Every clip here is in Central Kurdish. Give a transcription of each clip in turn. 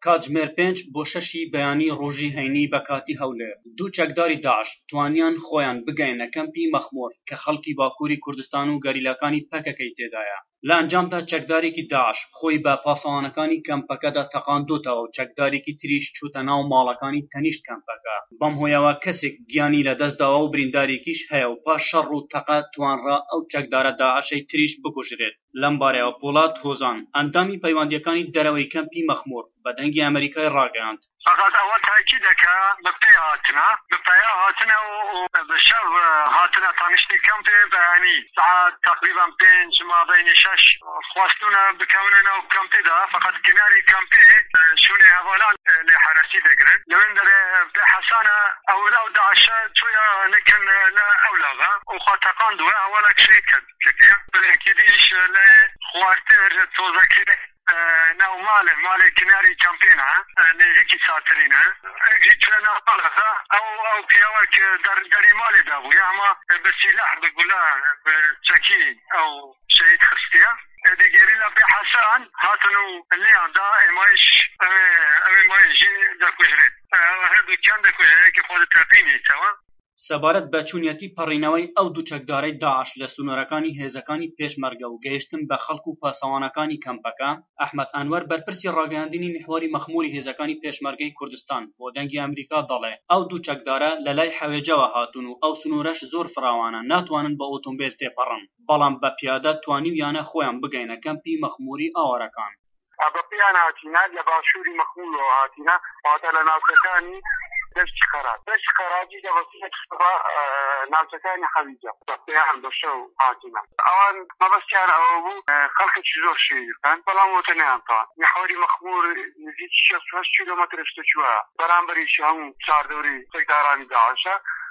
کاتژمێر 5 بۆ 6 بەیانی ڕۆژی هەینی بە کاتی هەولێر دوو چەکداری داعش توانیان خۆیان بگەینە کەمپی مەخموور کە خەڵکی باکووری کوردستان و گەریلاکانی پەکەکەی تێدایە. لە ئەنجامدا چەکدارێکی داعش خۆی بە پاسەوانەکانی کەمپەکەدا تەقاندوتەوە و چەکدارێکی تریش چووتە ناو ماڵەکانی تەنیشت کەمپەکە. بەم هۆیەوە کەسێک گیانی لەدەستداوە و بریندارێکیش هەیە و پاش شەڕ و تەقە توانڕا ئەو چەکدارە داعشەی تریش بکوژرێت. لەم بارەیەوە پۆلات هۆزان ئەندامی پەیوەندیەکانی دەرەوەی کەمپی مەخموور بە دەنگی ئەمریکای ڕاگەیاند. فقط ئەوە تاکید دەکا بەپێ هاتنە و بەشەو هاتنە تانیشتی کەمپێ بەیانی ساعات تقریبا 5 مابەینی 6 خواستونە بکەونە ناو کەمپێدا فقط کناری کەمپێ شوێنی هەڤالان لێ حرەسی دەگرن لەوێن دەرێ پێ حەسانە ئەو داعشە چوویە نەکن لە ئەو لاغا و خوا تەقاندووە ئەوەلەک شەهید کردکێ بەرەکیدیش لە خواردتر تۆزەکێ ناو مالێ کناری کەمپێنە نێژێکی ساترینە ئەگری توێنە پەڵەسە ئەو پیاوە کە دەری مالێدا بووی ئەمە بە سیلاح بە گولا بە چەکی ئەو شەهید خستیە دیگەری لە پێ حەسان هاتن و لێیاندا ئەوێ مایژی دەکوژرێت هەردووکیان دەکوژرێت کە خۆ دەتەقینێتەوە. سەبارەت بە چوونەتی پەڕینەوەی ئەو دوو چەکدارەی داعش لە سنوورەکانی هێزەکانی پێشمەرگە و گەیشتن بە خەڵک و پاسەوانەکانی کەمپەکە، ئەحمەد ئەنوەر بەرپرسی ڕاگەیاندنی میحوەری مەخمووری هێزەکانی پێشمەرگەی کوردستان بۆ دەنگی ئەمریکا دەڵێ ئەو دوو چەکدارە لە لای حەوێجەوە هاتوون و ئەو سنوورەش زۆر فراوانە ناتوانن بە ئۆتۆمبیل تێپەڕن، بەڵام بە پیادە توانیویانە خۆیان بگەینە کەمپی مەخمووری ئاوارەکان. بەپیان هاتینە لە باشووری مەخموورەوە هاتینە واتە لە ناوچەکانی دەشتی خەراجی دەبەستێت ناوچەکانی خەلیجە بەپیان بەشەو هاتینە ئەوان مەبەستیان ئەوە بوو خەڵکێکی زۆر شێویستان بەڵام وتە نەیانتوان میحوەری مەخموور نزیکی 68 کیلۆمەتر شتەچووە بەرامبەریشی هەموو چاردەوری چەکدارانی داعشە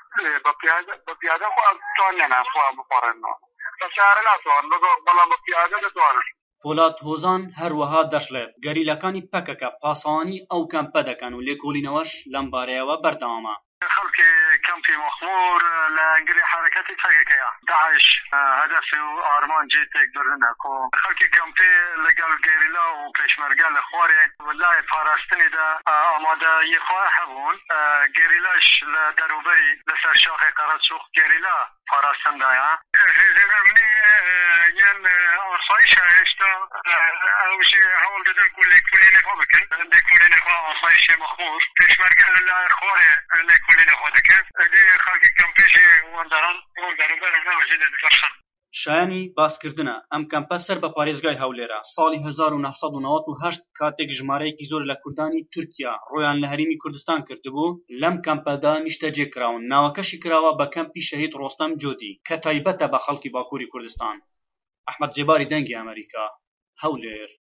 بە پیادە خۆیان توانیانە خۆیان بپەڕێنەوە بەچارە ناتوان بەڵام بە پیادە دەتوانن. پۆلات هۆزان هەروەها دەشڵێت گەریلەکانی پەکەکە پاسەوانی ئەو کەمپە دەکەن و لێکۆڵینەوەش لەم بارەیەوە بەردەوامە. خەڵکی کەمپی مەخموور لە ئەنگری حرەکەتی پەکەکەیە داعش هەدەفی و ئارمانجی تێکبردنە کۆ خەڵکی کەمپێ لەگەڵ گەریلا و پێشمەرگە لە خوارێ لای پاراستنیدا ئامادەیی خوا هەبوون گەریلاش لە دەروبەری لەسەر شاخی قەرەچووق گەریلا پاراستندایە هێزەکانی یان ئاسایش هێشتا ئەوشی هەوڵ دەدەن کو لێکۆڵینێ خوا بکەن لێکۆڵینێ خوا ئاسایشی مەخموور پێشمەرگە لای خوارێ لێکۆڵینێ خوا دەکەن ئەدێ خەڵکی کەمپێژی وەندەران دەروبەرە ناوەژی لە دەفەرخەن. شایانی باسکردنە ئەم کەمپە سەر بە پارێزگای هەولێرە ساڵی 1998 کاتێک ژمارەیەکی زۆر لە کوردانی تورکیا ڕۆیان لە هەرێمی کوردستان کردبوو لەم کەمپەدا نیشتەجێ کراون ناوەکەشی کراوە بە کەمپی شەهید ڕۆستەم جۆدی کە تایبەتە بە خەڵکی باکووری کوردستان. ئەحمەد جێباری دەنگی ئەمریکا هەولێر.